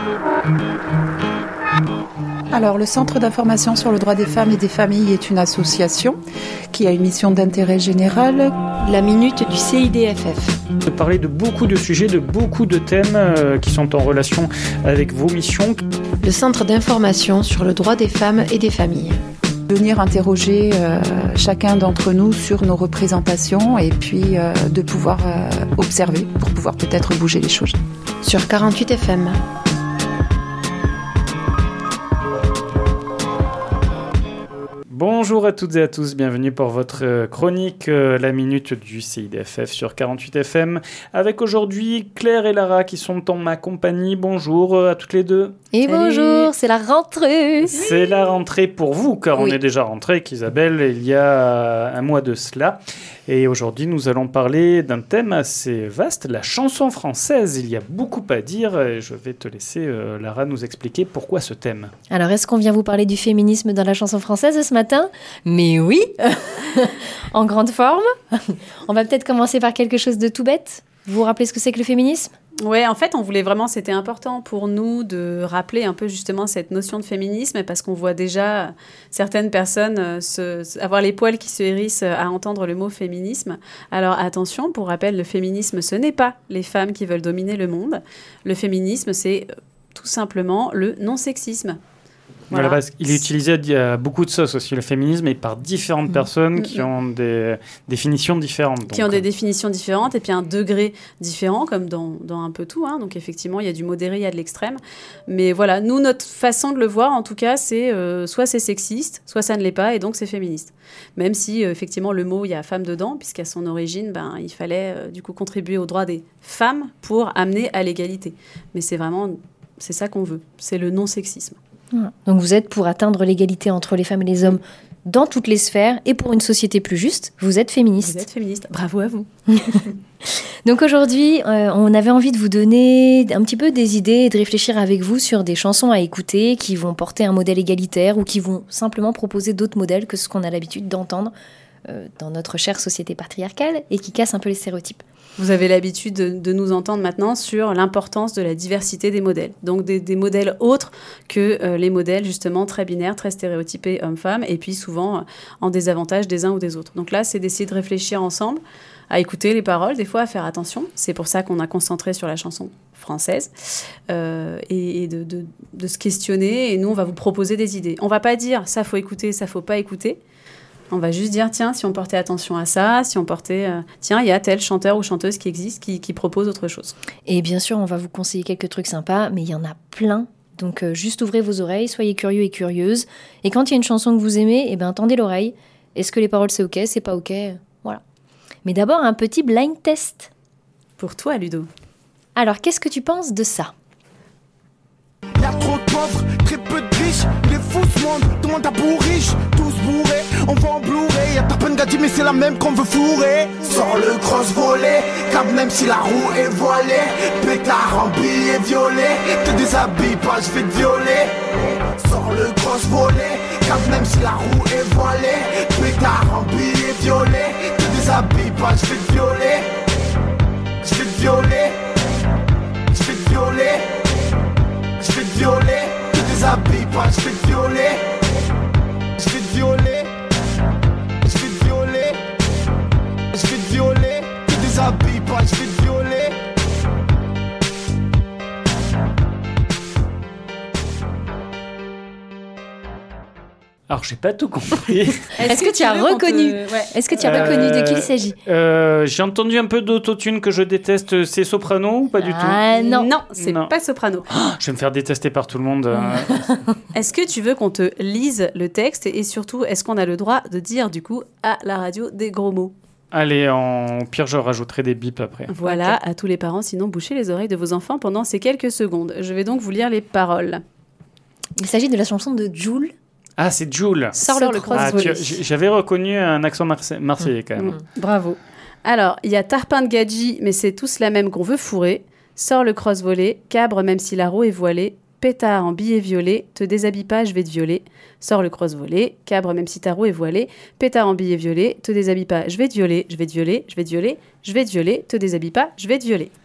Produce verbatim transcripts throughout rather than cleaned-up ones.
Alors, le Centre d'information sur le droit des femmes et des familles est une association qui a une mission d'intérêt général. La minute du C I D F F. De parler de beaucoup de sujets, de beaucoup de thèmes euh, qui sont en relation avec vos missions. Le Centre d'information sur le droit des femmes et des familles. Venir interroger euh, chacun d'entre nous sur nos représentations et puis euh, de pouvoir euh, observer pour pouvoir peut-être bouger les choses. Sur quarante-huit F M. Bonjour à toutes et à tous, bienvenue pour votre chronique euh, La Minute du C I D F F sur quarante-huit F M, avec aujourd'hui Claire et Lara qui sont en ma compagnie. Bonjour à toutes les deux. Et Salut. bonjour, c'est la rentrée. C'est la rentrée pour vous, car Oui. on est déjà rentré avec Isabelle il y a un mois de cela. Et aujourd'hui, nous allons parler d'un thème assez vaste, la chanson française. Il y a beaucoup à dire et je vais te laisser, euh, Lara, nous expliquer pourquoi ce thème. Alors, est-ce qu'on vient vous parler du féminisme dans la chanson française ce matin ? Mais oui, en grande forme. On va peut-être commencer par quelque chose de tout bête. Vous vous rappelez ce que c'est que le féminisme ? Ouais, en fait, on voulait vraiment, c'était important pour nous de rappeler un peu justement cette notion de féminisme parce qu'on voit déjà certaines personnes euh, se, avoir les poils qui se hérissent à entendre le mot féminisme. Alors attention, pour rappel, le féminisme, ce n'est pas les femmes qui veulent dominer le monde. Le féminisme, c'est euh, tout simplement le non-sexisme. Voilà. Voilà. Parce qu'il est utilisé à beaucoup de sauces aussi, le féminisme, et par différentes Mmh. personnes Mmh. qui ont des définitions différentes. Qui donc, ont des euh, définitions différentes et puis un degré différent, comme dans, dans un peu tout. Hein. Donc effectivement, il y a du modéré, il y a de l'extrême. Mais voilà, nous, notre façon de le voir, en tout cas, c'est euh, soit c'est sexiste, soit ça ne l'est pas, et donc c'est féministe. Même si, euh, effectivement, le mot, il y a femme dedans, puisqu'à son origine, ben, il fallait euh, du coup contribuer aux droits des femmes pour amener à l'égalité. Mais c'est vraiment, c'est ça qu'on veut, c'est le non-sexisme. Donc vous êtes pour atteindre l'égalité entre les femmes et les hommes dans toutes les sphères et pour une société plus juste, vous êtes féministe. Vous êtes féministe, bravo à vous. Donc aujourd'hui, euh, on avait envie de vous donner un petit peu des idées et de réfléchir avec vous sur des chansons à écouter qui vont porter un modèle égalitaire ou qui vont simplement proposer d'autres modèles que ce qu'on a l'habitude d'entendre euh, dans notre chère société patriarcale et qui cassent un peu les stéréotypes. Vous avez l'habitude de, de nous entendre maintenant sur l'importance de la diversité des modèles. Donc des, des modèles autres que euh, les modèles justement très binaires, très stéréotypés hommes-femmes, et puis souvent euh, en désavantage des uns ou des autres. Donc là, c'est d'essayer de réfléchir ensemble, à écouter les paroles, des fois à faire attention. C'est pour ça qu'on a concentré sur la chanson française, euh, et, et de, de, de se questionner. Et nous, on va vous proposer des idées. On ne va pas dire « ça, faut écouter, ça, faut pas écouter ». On va juste dire, tiens, si on portait attention à ça, si on portait... Euh, tiens, il y a tel chanteur ou chanteuse qui existe, qui, qui propose autre chose. Et bien sûr, on va vous conseiller quelques trucs sympas, mais il y en a plein. Donc euh, juste ouvrez vos oreilles, soyez curieux et curieuses. Et quand il y a une chanson que vous aimez, eh ben, tendez l'oreille. Est-ce que les paroles, c'est OK, c'est pas OK ? Voilà. Mais d'abord, un petit blind test. Pour toi, Ludo. Alors, qu'est-ce que tu penses de ça ? Y'a trop de pauvres, très peu de riches. Les fous se monde, tout le monde a pour riche. Tous bourrés, on va en Blu-ray. Y'a ta peine gadji, mais c'est la même qu'on veut fourrer. Sors le cross volé, cap même si la roue est voilée. Pétard en billet violet, te déshabille pas, je vais te violer. Sors le cross volé, cap même si la roue est voilée. Pétard en billet violet, te déshabille pas, je vais te violer. Je vais te violer, je vais te violer. Je vais te violer, te déshabille pas, je vais te violer. Je vais te violer, je vais te violer. Je vais te violer, te déshabille pas, je vais te violer. Alors, j'ai pas tout compris. Est-ce que tu as veux qu'on reconnu te- ouais. Est-ce que tu as reconnu de qui il s'agit ? Euh, J'ai entendu un peu d'autotune que je déteste. C'est soprano ou pas du tout? Ah non. Non, c'est Non. pas soprano. Je vais me faire détester par tout le monde. euh. Est-ce que tu veux qu'on te lise le texte et surtout, est-ce qu'on a le droit de dire du coup à la radio des gros mots ? Allez, en au pire, je rajouterai des bips après. Voilà, à tous les parents, sinon bouchez les oreilles de vos enfants pendant ces quelques secondes. Je vais donc vous lire les paroles. Il s'agit de la chanson de Jul. Ah, c'est Jul. Sors le cross Ah, volley. tu- j- J'avais reconnu un accent marse- marseillais quand même. Mmh, bravo. Alors, il y a Tarpin de Gadji, mais c'est tous la même qu'on veut fourrer. Sors le cross volé, cabre même si la roue est voilée. Pétard en billet violet, te déshabille pas, je vais te violer. Sors le cross volé, cabre même si ta roue est voilée. Pétard en billet violet, te déshabille pas, je vais te violer, je vais te violer, je vais te violer, je vais te violer, te déshabille pas, je vais te violer.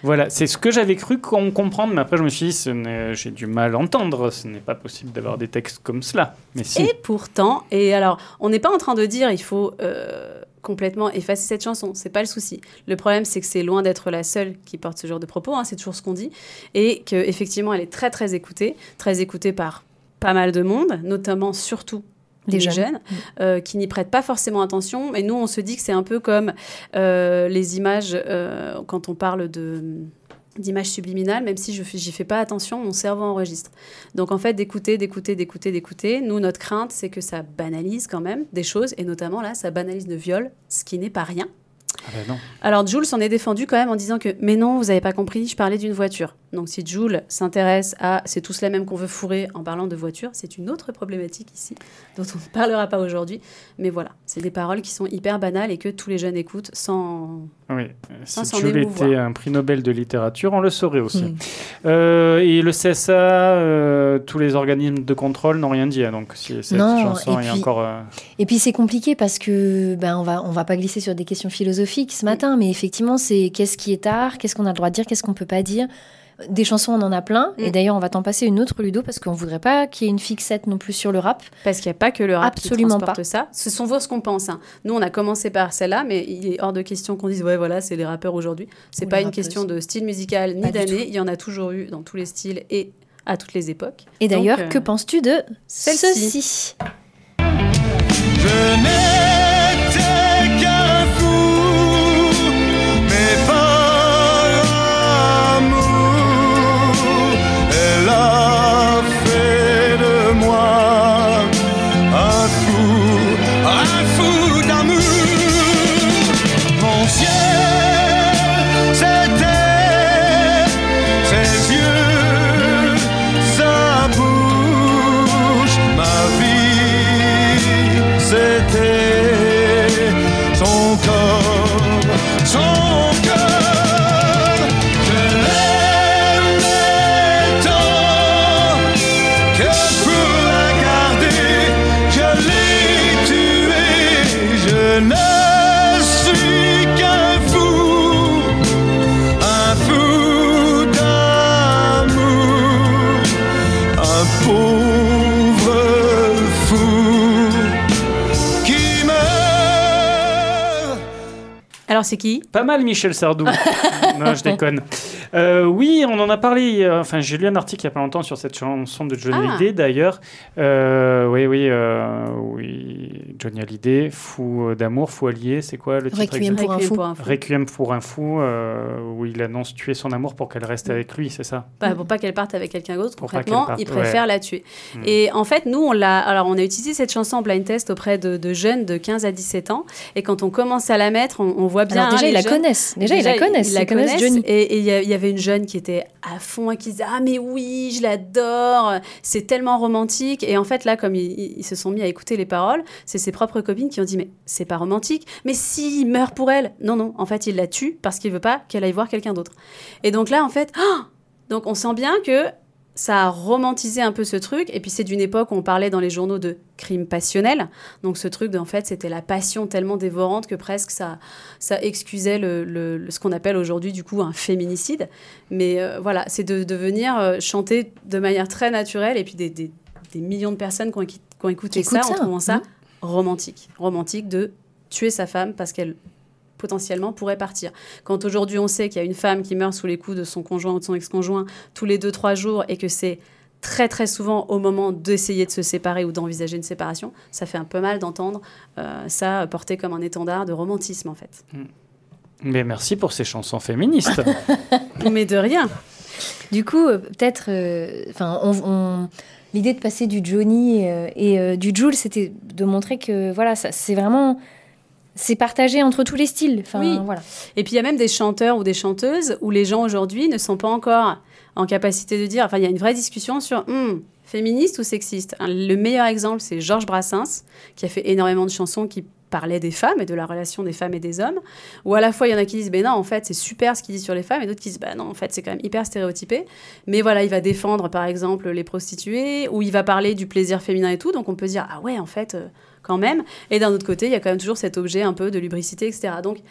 Voilà, c'est ce que j'avais cru com- comprendre, mais après je me suis dit, ce n'est- j'ai du mal à entendre, ce n'est pas possible d'avoir des textes comme cela. Mais si. Et pourtant, et alors, on n'est pas en train de dire il faut euh, complètement effacer cette chanson, c'est pas le souci. Le problème, c'est que c'est loin d'être la seule qui porte ce genre de propos, hein, c'est toujours ce qu'on dit, et qu'effectivement, elle est très très écoutée, très écoutée par pas mal de monde, notamment surtout Les les jeunes. jeunes, euh, qui n'y prêtent pas forcément attention. Et nous, on se dit que c'est un peu comme euh, les images, euh, quand on parle de, d'images subliminales, même si je fais, j'y fais pas attention, mon cerveau enregistre. Donc en fait, d'écouter, d'écouter, d'écouter, d'écouter, nous, notre crainte, c'est que ça banalise quand même des choses, et notamment là, ça banalise le viol, ce qui n'est pas rien. Ah ben non. Alors Jul s'en est défendu quand même en disant que « Mais non, vous n'avez pas compris, je parlais d'une voiture ». Donc si Jul s'intéresse à « C'est tous la même qu'on veut fourrer » en parlant de voiture, c'est une autre problématique ici, dont on ne parlera pas aujourd'hui. Mais voilà, c'est des paroles qui sont hyper banales et que tous les jeunes écoutent sans... Oui, Sans si s'en Jules émouvoir. était un prix Nobel de littérature, on le saurait aussi. Mm. Euh, et le C S A, euh, tous les organismes de contrôle n'ont rien dit, hein, donc si cette Non, chanson et est puis- encore... euh, Et puis c'est compliqué parce que ben on va on va pas glisser sur des questions philosophiques ce matin, mais effectivement c'est qu'est-ce qui est art, qu'est-ce qu'on a le droit de dire, qu'est-ce qu'on peut pas dire. Des chansons on en a plein, Mm. et d'ailleurs on va t'en passer une autre, Ludo, parce qu'on voudrait pas qu'il y ait une fixette non plus sur le rap. Parce qu'il n'y a pas que le rap Absolument qui transporte pas. ça. Ce sont vos ce qu'on pense. hein. Nous, on a commencé par celle-là, mais il est hors de question qu'on dise « Ouais, voilà, c'est les rappeurs aujourd'hui ». C'est Ou pas les une rappeuses. question de style musical ni Pas du d'année. tout. Il y en a toujours eu dans tous les styles et à toutes les époques. Et d'ailleurs, Donc, euh, que penses-tu de celle-ci. ceci? Je n'étais qu'un fou, mais par amour, elle a fait de moi un fou, un fou d'amour. Mon ciel, c'était ses yeux, sa bouche, ma vie, c'était son corps, son cœur. Je l'aimais tant que pour la garder, je l'ai tuée. Je ne suis qu'un fou, un fou d'amour, un pauvre fou qui meurt. Alors, c'est qui? Pas mal, Michel Sardou. Non, je déconne. Euh, oui, on en a parlé. euh, Enfin, j'ai lu un article il y a pas longtemps sur cette chanson de Johnny Ah. Hallyday, d'ailleurs. Euh, oui, oui, euh, oui. Johnny Hallyday, fou d'amour, fou allié. C'est quoi le titre Requiem exact pour un Requiem fou. pour un fou. Requiem pour un fou, euh, où il annonce tuer son amour pour qu'elle reste avec lui, c'est ça? Bah, pour pas qu'elle parte avec quelqu'un d'autre, Pour pas concrètement, qu'elle parte, il préfère ouais. la tuer. Mm. Et en fait, nous, on l'a. Alors, on a utilisé cette chanson en blind test auprès de, de jeunes de quinze à dix-sept ans. Et quand on commence à la mettre, on, on voit bien. Alors déjà hein, ils les la jeunes- connaissent, déjà, ils la connaissent, ils la ils connaissent connaissent. Johnny. Et et il y, a- il y avait une jeune qui était à fond et qui disait ah mais oui, je l'adore, c'est tellement romantique. Et en fait là, comme ils, ils- ils se sont mis à écouter les paroles, c'est ses propres copines qui ont dit mais c'est pas romantique. Mais si, il meurt pour elle. Non non, en fait il la tue parce qu'il veut pas qu'elle aille voir quelqu'un d'autre. Et donc là en fait, ah donc on sent bien que ça a romantisé un peu ce truc. Et puis c'est d'une époque où on parlait dans les journaux de crime passionnel. Donc ce truc, en fait, c'était la passion tellement dévorante que presque ça, ça excusait le, le- le- ce qu'on appelle aujourd'hui du coup un féminicide. Mais euh, voilà, c'est de, de venir euh, chanter de manière très naturelle. Et puis des, des- des millions de personnes qui ont, équi- qui ont écouté Qui ça, écoutent en ça. trouvant ça Mhm. romantique. Romantique de tuer sa femme parce qu'elle potentiellement pourrait partir. Quand aujourd'hui on sait qu'il y a une femme qui meurt sous les coups de son conjoint ou de son ex-conjoint tous les deux trois jours et que c'est très très souvent au moment d'essayer de se séparer ou d'envisager une séparation, ça fait un peu mal d'entendre euh, ça porté comme un étendard de romantisme en fait. Mais merci pour ces chansons féministes. Mais de rien. Du coup, euh, peut-être, euh, enfin, on, on- l'idée de passer du Johnny euh, et euh, du Jul, c'était de montrer que voilà, ça, c'est vraiment, c'est partagé entre tous les styles. Enfin, Oui. voilà. Et puis il y a même des chanteurs ou des chanteuses où les gens aujourd'hui ne sont pas encore en capacité de dire, enfin il y a une vraie discussion sur hum, féministe ou sexiste. Un- Le meilleur exemple c'est Georges Brassens qui a fait énormément de chansons qui parlaient des femmes et de la relation des femmes et des hommes, où à la fois il y en a qui disent ben non en fait c'est super ce qu'il dit sur les femmes et d'autres qui disent ben non en fait c'est quand même hyper stéréotypé, mais voilà il va défendre par exemple les prostituées ou il va parler du plaisir féminin et tout, donc on peut se dire ah ouais en fait euh, quand même, et d'un autre côté il y a quand même toujours cet objet un peu de lubricité etc. Donc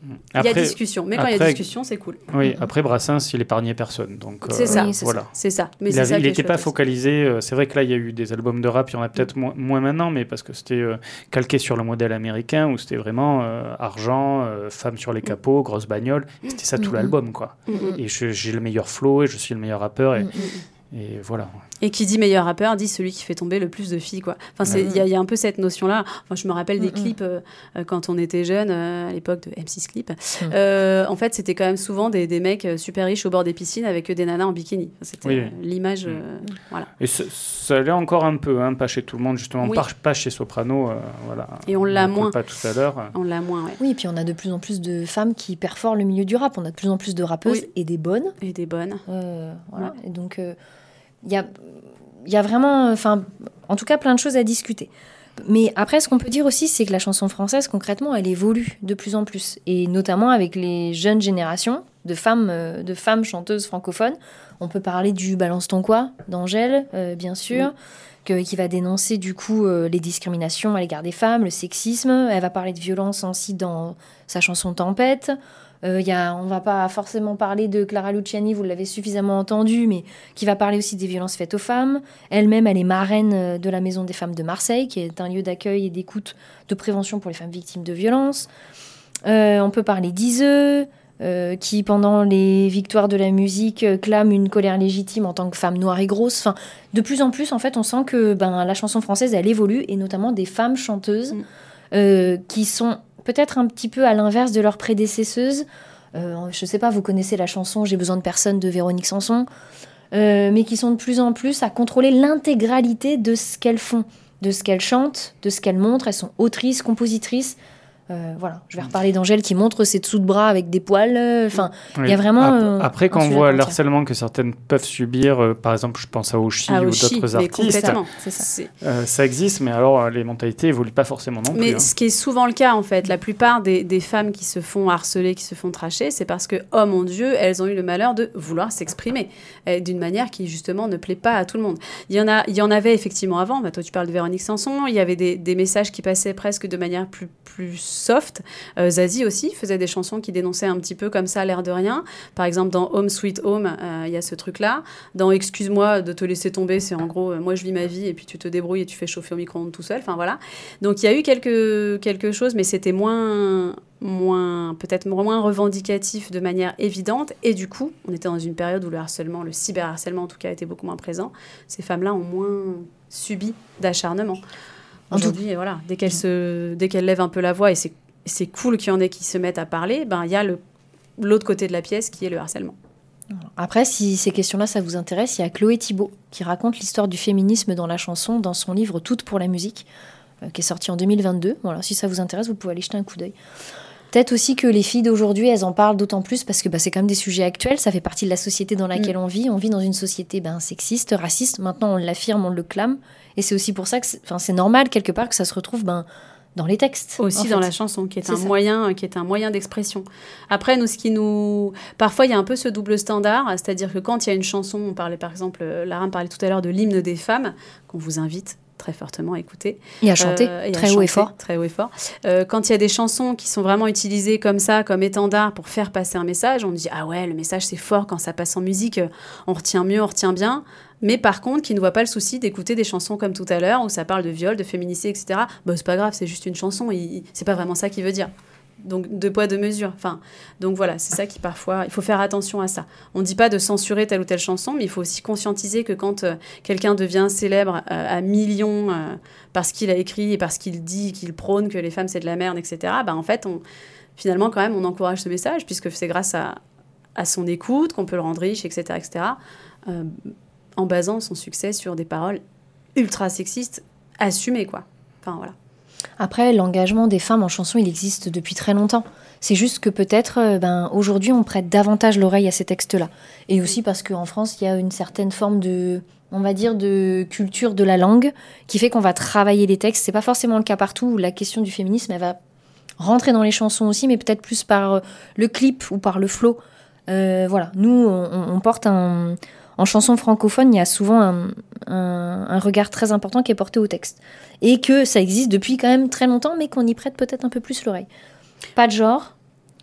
Il y a discussion, mais quand il y a discussion, c'est cool. Oui, après Brassens, il épargnait personne. Donc, c'est, euh, ça, oui, c'est voilà. ça, c'est ça. Mais il c'est ça n'était pas focalisé. Euh, c'est vrai que là, il y a eu des albums de rap, il y en a peut-être mm. mo- moins maintenant, mais parce que c'était euh, calqué sur le modèle américain, où c'était vraiment euh, argent, euh, femme sur les capots, mm. grosse bagnole. C'était ça mm. tout l'album, quoi. Mm. Et je, j'ai le meilleur flow, et je suis le meilleur rappeur, et, mm. et voilà. Et qui dit meilleur rappeur dit celui qui fait tomber le plus de filles, quoi. Enfin, il ouais. y, y a un peu cette notion-là. Enfin, je me rappelle des mm-hmm. clips euh, quand on était jeunes, euh, à l'époque de M six Clip. Mm. Euh, en fait, c'était quand même souvent des, des mecs super riches au bord des piscines avec des nanas en bikini. C'était oui. euh, l'image. Euh, mm. voilà. Et ça, ça allait encore un peu, hein, pas chez tout le monde, justement, oui. pas, pas chez Soprano. Euh, voilà. Et on l'a on moins. Pas tout à l'heure. On l'a moins, ouais. Oui, et puis on a de plus en plus de femmes qui perforent le milieu du rap. On a de plus en plus de rappeuses oui. et des bonnes. Et des bonnes. Euh, voilà. Ouais. Et donc, il euh, y a. Il y a vraiment, enfin, en tout cas, plein de choses à discuter. Mais après, ce qu'on peut dire aussi, c'est que la chanson française, concrètement, elle évolue de plus en plus. Et notamment avec les jeunes générations de femmes, euh, de femmes chanteuses francophones. On peut parler du Balance ton quoi d'Angèle, euh, bien sûr, oui. que, qui va dénoncer du coup euh, les discriminations à l'égard des femmes, le sexisme. Elle va parler de violence aussi dans sa chanson Tempête. Euh, y a, on ne va pas forcément parler de Clara Luciani, vous l'avez suffisamment entendu, mais qui va parler aussi des violences faites aux femmes. Elle-même, elle est marraine de la Maison des Femmes de Marseille, qui est un lieu d'accueil et d'écoute de prévention pour les femmes victimes de violences. Euh, on peut parler d'Iseu, euh, qui, pendant les victoires de la musique, clame une colère légitime en tant que femme noire et grosse. Enfin, de plus en plus, en fait, on sent que ben, la chanson française, elle évolue, et notamment des femmes chanteuses mmh. euh, qui sont... peut-être un petit peu à l'inverse de leurs prédécesseuses. Euh, je ne sais pas, vous connaissez la chanson « J'ai besoin de personne » de Véronique Sanson, euh, mais qui sont de plus en plus à contrôler l'intégralité de ce qu'elles font, de ce qu'elles chantent, de ce qu'elles montrent. Elles sont autrices, compositrices. Euh, voilà, je vais reparler d'Angèle qui montre ses dessous de bras avec des poils. Enfin, il oui. y a vraiment. Euh, Après, quand on voit l'harcèlement que certaines peuvent subir, euh, par exemple, je pense à Oshi à ou Oshi, d'autres artistes, c'est ça. C'est... Euh, ça existe, mais alors les mentalités évoluent pas forcément non plus. Mais hein. ce qui est souvent le cas, en fait, la plupart des, des femmes qui se font harceler, qui se font tracher, c'est parce que, oh mon Dieu, elles ont eu le malheur de vouloir s'exprimer euh, d'une manière qui justement ne plaît pas à tout le monde. Il y en a, il y en avait effectivement avant. Bah, toi, tu parles de Véronique Sanson. Il y avait des, des messages qui passaient presque de manière plus plus soft. Euh, Zazie aussi faisait des chansons qui dénonçaient un petit peu comme ça, l'air de rien. Par exemple, dans Home Sweet Home, il euh, y a ce truc-là. Dans Excuse-moi de te laisser tomber, c'est en gros, euh, moi je vis ma vie et puis tu te débrouilles et tu fais chauffer au micro-ondes tout seul. Enfin voilà. Donc il y a eu quelque, quelque chose, mais c'était moins, moins, peut-être moins revendicatif de manière évidente. Et du coup, on était dans une période où le harcèlement, le cyberharcèlement en tout cas, était beaucoup moins présent. Ces femmes-là ont moins subi d'acharnement. Aujourd'hui, voilà, dès qu'elles, se, dès qu'elles lèvent un peu la voix, et c'est, c'est cool qu'il y en ait qui se mettent à parler, ben, y a le, l'autre côté de la pièce qui est le harcèlement. Après, si ces questions-là, ça vous intéresse, il y a Chloé Thibault qui raconte l'histoire du féminisme dans la chanson dans son livre « Toutes pour la musique », euh, qui est sorti en deux mille vingt-deux. Voilà, si ça vous intéresse, vous pouvez aller jeter un coup d'œil. Peut-être aussi que les filles d'aujourd'hui, elles en parlent d'autant plus parce que bah, c'est quand même des sujets actuels, ça fait partie de la société dans laquelle mmh. on vit. On vit dans une société ben, sexiste, raciste, maintenant on l'affirme, on le clame. Et c'est aussi pour ça que c'est, c'est normal quelque part que ça se retrouve ben, dans les textes. Aussi dans fait. La chanson, qui est, c'est un moyen, qui est un moyen d'expression. Après, nous, ce qui nous... Parfois, il y a un peu ce double standard, c'est-à-dire que quand il y a une chanson, on parlait par exemple, Lara me parlait tout à l'heure de l'hymne des femmes, qu'on vous invite très fortement à écouter. Et à chanter, euh, et très, à haut chanter et fort. très haut et fort. Euh, quand il y a des chansons qui sont vraiment utilisées comme ça, comme étendard pour faire passer un message, on dit « Ah ouais, le message, c'est fort, quand ça passe en musique, on retient mieux, on retient bien ». Mais par contre, qui ne voit pas le souci d'écouter des chansons comme tout à l'heure, où ça parle de viol, de féminicide, et cetera. Bah, c'est pas grave, c'est juste une chanson, il, c'est pas vraiment ça qu'il veut dire. Donc, deux poids, deux mesures. Enfin, donc voilà, c'est ça qui parfois... Il faut faire attention à ça. On ne dit pas de censurer telle ou telle chanson, mais il faut aussi conscientiser que quand euh, quelqu'un devient célèbre euh, à millions euh, parce qu'il a écrit et parce qu'il dit, qu'il prône que les femmes, c'est de la merde, et cetera, bah, en fait, on, finalement, quand même, on encourage ce message, puisque c'est grâce à, à son écoute qu'on peut le rendre riche, et cetera, et cetera, euh, en basant son succès sur des paroles ultra sexistes assumées, quoi. Enfin, voilà. Après, l'engagement des femmes en chanson, il existe depuis très longtemps. C'est juste que peut-être, euh, ben, aujourd'hui, on prête davantage l'oreille à ces textes-là. Et aussi parce qu'en France, il y a une certaine forme de, on va dire, de culture de la langue qui fait qu'on va travailler les textes. C'est pas forcément le cas partout où la question du féminisme, elle va rentrer dans les chansons aussi, mais peut-être plus par euh, le clip ou par le flow. Euh, voilà, nous, on, on porte un... En chanson francophone, il y a souvent un, un, un regard très important qui est porté au texte. Et que ça existe depuis quand même très longtemps, mais qu'on y prête peut-être un peu plus l'oreille. Pas de genre,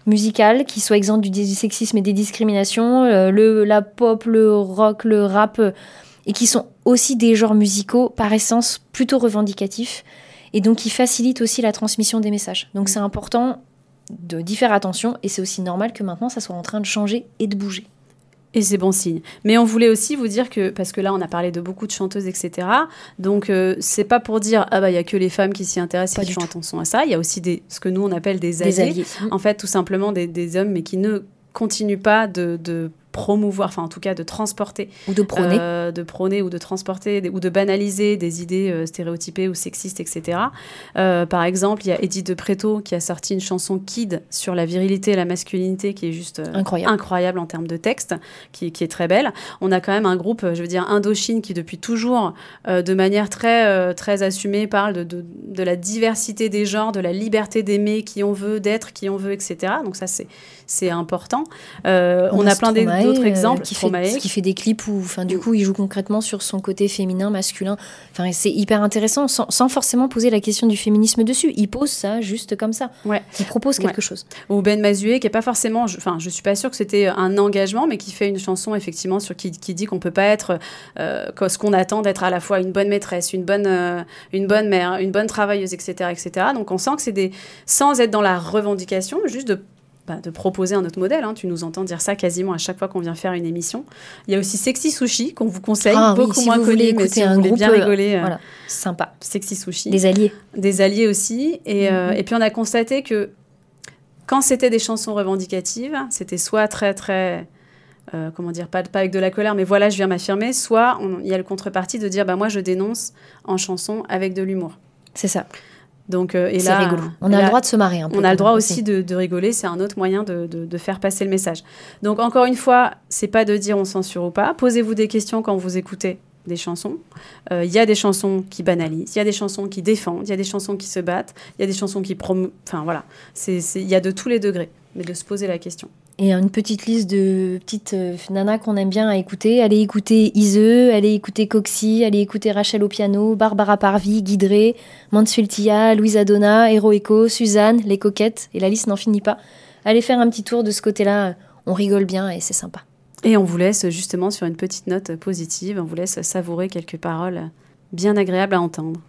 musical qui soit exempt du, du sexisme et des discriminations, euh, le, la pop, le rock, le rap, euh, et qui sont aussi des genres musicaux par essence plutôt revendicatifs, et donc qui facilitent aussi la transmission des messages. Donc c'est important de d'y faire attention, et c'est aussi normal que maintenant ça soit en train de changer et de bouger. Et c'est bon signe. Mais on voulait aussi vous dire que, parce que là, on a parlé de beaucoup de chanteuses, et cetera. Donc, euh, c'est pas pour dire, ah bah, il y a que les femmes qui s'y intéressent et qui font attention à ça. Il y a aussi des, ce que nous, on appelle des alliés. Des alliés. En fait, tout simplement des, des hommes, mais qui ne continuent pas de, de promouvoir, enfin en tout cas de transporter ou de prôner, euh, de prôner ou de transporter des, ou de banaliser des idées euh, stéréotypées ou sexistes, et cetera. Euh, par exemple, il y a Edith de Pretto qui a sorti une chanson Kid sur la virilité et la masculinité qui est juste euh, incroyable. incroyable en termes de texte, qui, qui est très belle. On a quand même un groupe, je veux dire Indochine, qui depuis toujours, euh, de manière très euh, très assumée, parle de, de de la diversité des genres, de la liberté d'aimer qui on veut, d'être qui on veut, et cetera. Donc ça c'est c'est important. Euh, on, on a, a plein Stromae, d'autres exemples. Euh, qui, fait, qui fait des clips où, enfin, du coup, il joue concrètement sur son côté féminin, masculin. Enfin, c'est hyper intéressant, sans, sans forcément poser la question du féminisme dessus. Il pose ça juste comme ça. Ouais. Il propose quelque ouais. chose. Ou Ben Mazué, qui est pas forcément, enfin, je, je suis pas sûre que c'était un engagement, mais qui fait une chanson effectivement sur qui, qui dit qu'on peut pas être euh, ce qu'on attend d'être à la fois une bonne maîtresse, une bonne, euh, une bonne mère, une bonne travailleuse, et cetera, et cetera. Donc, on sent que c'est des, sans être dans la revendication, juste de de proposer un autre modèle. Hein. Tu nous entends dire ça quasiment à chaque fois qu'on vient faire une émission. Il y a aussi Sexy Sushi qu'on vous conseille, ah, beaucoup oui, si moins connu, mais si un vous voulez bien rigoler. Euh, voilà, sympa. Sexy Sushi. Des alliés. Des alliés aussi. Et, mm-hmm. euh, et puis on a constaté que quand c'était des chansons revendicatives, c'était soit très très... Euh, comment dire, pas, pas avec de la colère, mais voilà, je viens m'affirmer, soit il y a le contrepartie de dire, bah, moi je dénonce en chanson avec de l'humour. C'est ça. Donc, euh, et c'est là, rigolo. On a là, le droit de se marrer un peu. On a le droit aussi de, de rigoler. C'est un autre moyen de, de, de faire passer le message. Donc, encore une fois, c'est pas de dire on censure ou pas. Posez-vous des questions quand vous écoutez des chansons. Il euh, y a des chansons qui banalisent, il y a des chansons qui défendent, il y a des chansons qui se battent, il y a des chansons qui promeuvent... Enfin, voilà. Il y a de tous les degrés. Mais de se poser la question. Et une petite liste de petites euh, nanas qu'on aime bien à écouter. Allez écouter Iseu, allez écouter Coxy, allez écouter Rachel au piano, Barbara Parvi, Guidré, Mansfield-Tia, Louisa Donna, Hero Echo, Suzanne, Les Coquettes, et la liste n'en finit pas. Allez faire un petit tour de ce côté-là, on rigole bien et c'est sympa. Et on vous laisse justement sur une petite note positive, on vous laisse savourer quelques paroles bien agréables à entendre.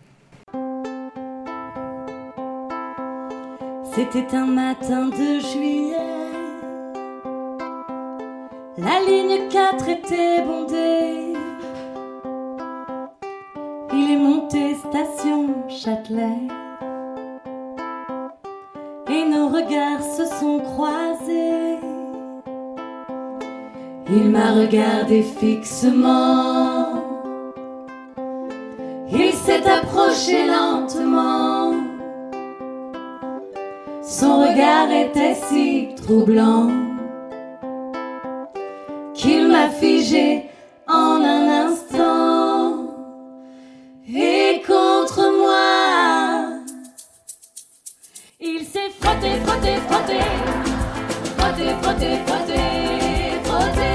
C'était un matin de juillet. La ligne quatre était bondée. Il est monté station Châtelet. Et nos regards se sont croisés. Il m'a regardé fixement. Il s'est approché lentement. Son regard était si troublant qu'il m'a figé en un instant. Et contre moi, il s'est frotté, frotté, frotté, frotté, frotté, frotté, frotté.